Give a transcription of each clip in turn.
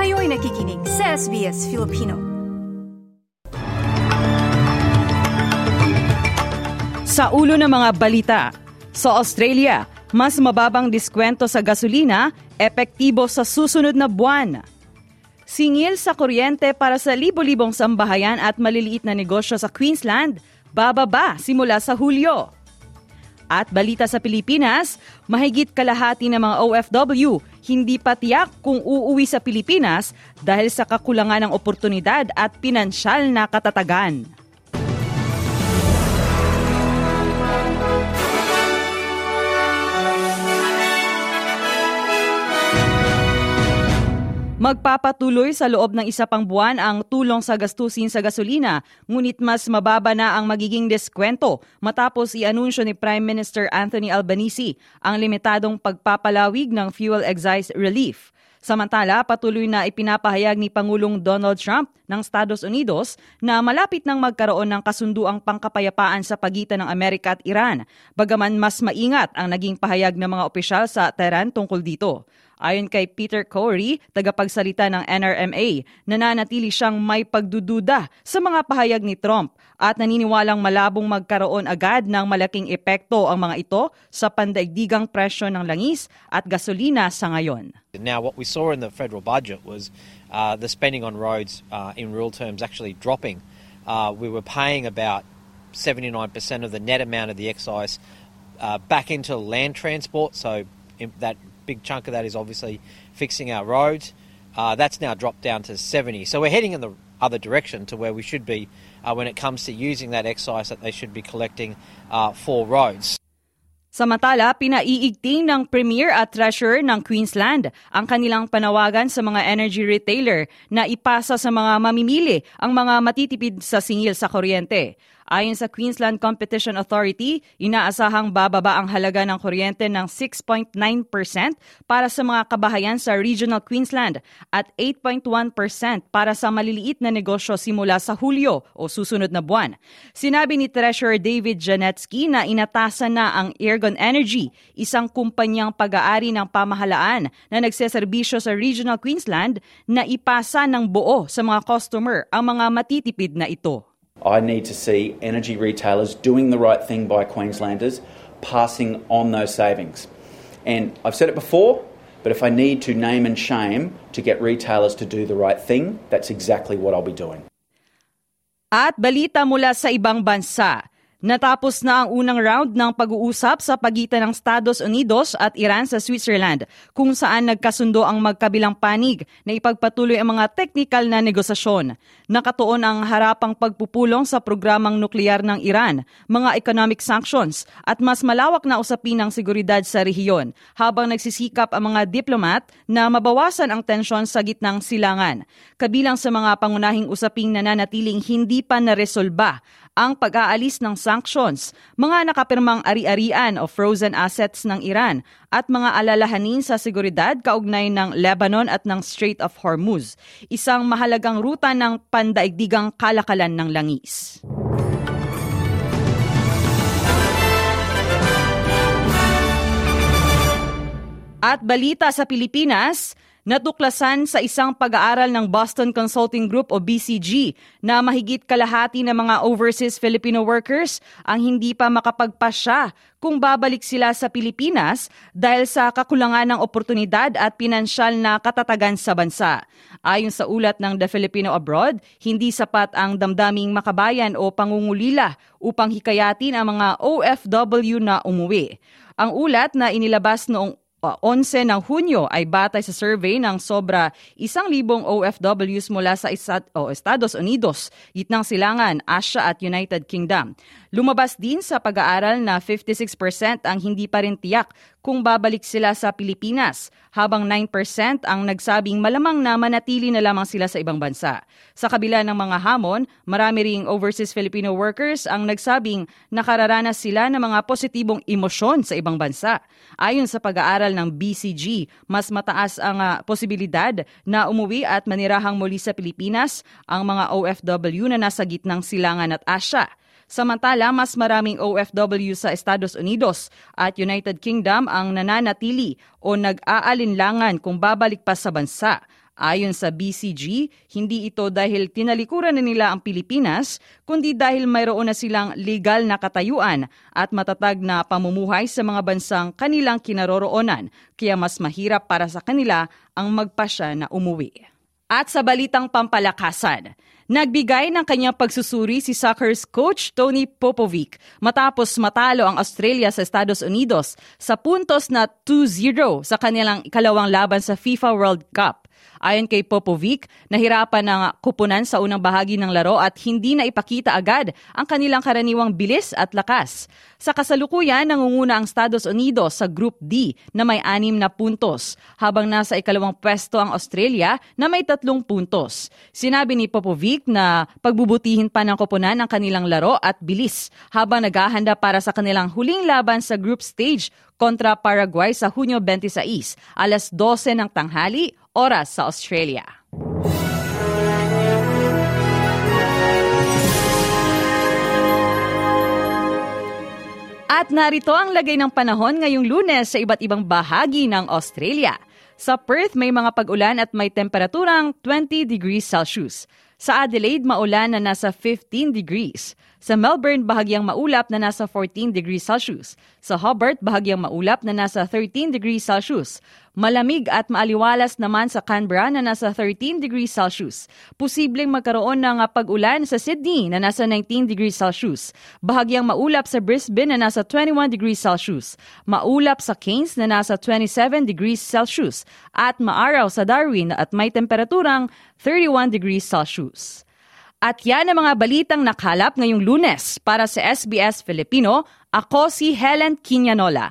Kayo'y nakikinig sa SBS Filipino. Sa ulo ng mga balita, sa Australia, mas mababang diskwento sa gasolina, epektibo sa susunod na buwan. Singil sa kuryente para sa libo-libong sambahayan at maliliit na negosyo sa Queensland, bababa simula sa Hulyo. At balita sa Pilipinas, mahigit kalahati ng mga OFW hindi pa tiyak kung uuwi sa Pilipinas dahil sa kakulangan ng oportunidad at pinansyal na katatagan. Magpapatuloy sa loob ng isa pang buwan ang tulong sa gastusin sa gasolina, ngunit mas mababa na ang magiging deskwento matapos i-anunsyo ni Prime Minister Anthony Albanese ang limitadong pagpapalawig ng fuel excise relief. Samantala, patuloy na ipinapahayag ni Pangulong Donald Trump ng Estados Unidos na malapit nang magkaroon ng kasunduang pangkapayapaan sa pagitan ng Amerika at Iran, bagaman mas maingat ang naging pahayag ng mga opisyal sa Tehran tungkol dito. Ayon kay Peter Corey, tagapagsalita ng NRMA, nananatili siyang may pagdududa sa mga pahayag ni Trump at naniniwalang malabong magkaroon agad ng malaking epekto ang mga ito sa pandaigdigang presyo ng langis at gasolina sa ngayon. Now, what we saw in the federal budget was the spending on roads in real terms actually dropping. We were paying about 79% of the net amount of the excise back into land transport, so that big chunk of that is obviously fixing our roads. That's now dropped down to 70. So we're heading in the other direction to where we should be when it comes to using that excise that they should be collecting for roads. Samantala, pinaiigting ng Premier at Treasurer ng Queensland ang kanilang panawagan sa mga energy retailer na ipasa sa mga mamimili ang mga matitipid sa singil sa kuryente. Ayon sa Queensland Competition Authority, inaasahang bababa ang halaga ng kuryente ng 6.9% para sa mga kabahayan sa Regional Queensland at 8.1% para sa maliliit na negosyo simula sa Hulyo o susunod na buwan. Sinabi ni Treasurer David Janetsky na inatasan na ang Airgon Energy, isang kumpanyang pag-aari ng pamahalaan na nagseserbisyo sa Regional Queensland, na ipasa ng buo sa mga customer ang mga matitipid na ito. I need to see energy retailers doing the right thing by Queenslanders, passing on those savings. And I've said it before, but if I need to name and shame to get retailers to do the right thing, that's exactly what I'll be doing. At balita mula sa ibang bansa. Natapos na ang unang round ng pag-uusap sa pagitan ng Estados Unidos at Iran sa Switzerland, kung saan nagkasundo ang magkabilang panig na ipagpatuloy ang mga teknikal na negosasyon. Nakatuon ang harapang pagpupulong sa programang nuklear ng Iran, mga economic sanctions at mas malawak na usapin ng seguridad sa rehiyon, habang nagsisikap ang mga diplomat na mabawasan ang tensyon sa gitnang silangan. Kabilang sa mga pangunahing usaping nananatiling hindi pa naresolba ang pag-aalis ng sanctions, mga nakapirmang ari-arian o frozen assets ng Iran at mga alalahanin sa seguridad kaugnay ng Lebanon at ng Strait of Hormuz, isang mahalagang ruta ng pandaigdigang kalakalan ng langis. At balita sa Pilipinas, natuklasan sa isang pag-aaral ng Boston Consulting Group o BCG na mahigit kalahati ng mga overseas Filipino workers ang hindi pa makapagpasya kung babalik sila sa Pilipinas dahil sa kakulangan ng oportunidad at pinansyal na katatagan sa bansa. Ayon sa ulat ng The Filipino Abroad, hindi sapat ang damdaming makabayan o pangungulila upang hikayatin ang mga OFW na umuwi. Ang ulat na inilabas noong 11 ng Hunyo ay batay sa survey ng sobra 1,000 OFWs mula sa Estados Unidos, Gitnang Silangan, Asia at United Kingdom. Lumabas din sa pag-aaral na 56% ang hindi pa rin tiyak kung babalik sila sa Pilipinas, habang 9% ang nagsabing malamang na manatili na lamang sila sa ibang bansa. Sa kabila ng mga hamon, marami ring overseas Filipino workers ang nagsabing nakararanas sila ng mga positibong emosyon sa ibang bansa. Ayon sa pag-aaral ng BCG, mas mataas ang posibilidad na umuwi at manirahang muli sa Pilipinas ang mga OFW na nasa gitnang silangan at Asia. Samantala, mas maraming OFW sa Estados Unidos at United Kingdom ang nananatili o nag-aalinlangan kung babalik pa sa bansa. Ayon sa BCG, hindi ito dahil tinalikuran na nila ang Pilipinas, kundi dahil mayroon na silang legal na katayuan at matatag na pamumuhay sa mga bansang kanilang kinaroroonan, kaya mas mahirap para sa kanila ang magpasya na umuwi. At sa balitang pampalakasan, nagbigay ng kanyang pagsusuri si Soccers coach Tony Popovic matapos matalo ang Australia sa Estados Unidos sa puntos na 2-0 sa kanilang ikalawang laban sa FIFA World Cup. Ayon kay Popovic, nahirapan ng kupunan sa unang bahagi ng laro at hindi na ipakita agad ang kanilang karaniwang bilis at lakas. Sa kasalukuyan, nangunguna ang Estados Unidos sa Group D na may 6 na puntos, habang nasa ikalawang pwesto ang Australia na may 3 puntos. Sinabi ni Popovic na pagbubutihin pa ng kupunan ang kanilang laro at bilis habang naghahanda para sa kanilang huling laban sa group stage kontra Paraguay sa Hunyo 26, alas 12 ng tanghali, oras sa Australia. At narito ang lagay ng panahon ngayong Lunes sa iba't ibang bahagi ng Australia. Sa Perth, may mga pag-ulan at may temperaturang 20 degrees Celsius. Sa Adelaide, maulan na nasa 15 degrees. Sa Melbourne, bahagyang maulap na nasa 14 degrees Celsius. Sa Hobart, bahagyang maulap na nasa 13 degrees Celsius. Malamig at maaliwalas naman sa Canberra na nasa 13 degrees Celsius. Posibleng magkaroon ng pag-ulan sa Sydney na nasa 19 degrees Celsius. Bahagyang maulap sa Brisbane na nasa 21 degrees Celsius. Maulap sa Cairns na nasa 27 degrees Celsius. At maaraw sa Darwin at may temperaturang 31 degrees Celsius. At yan ang mga balitang nakalap ngayong Lunes. Para sa SBS Filipino, ako si Helen Quiñanola.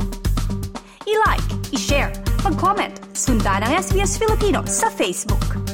I-like, i-share, mag-comment, sundan ang SBS Filipino sa Facebook.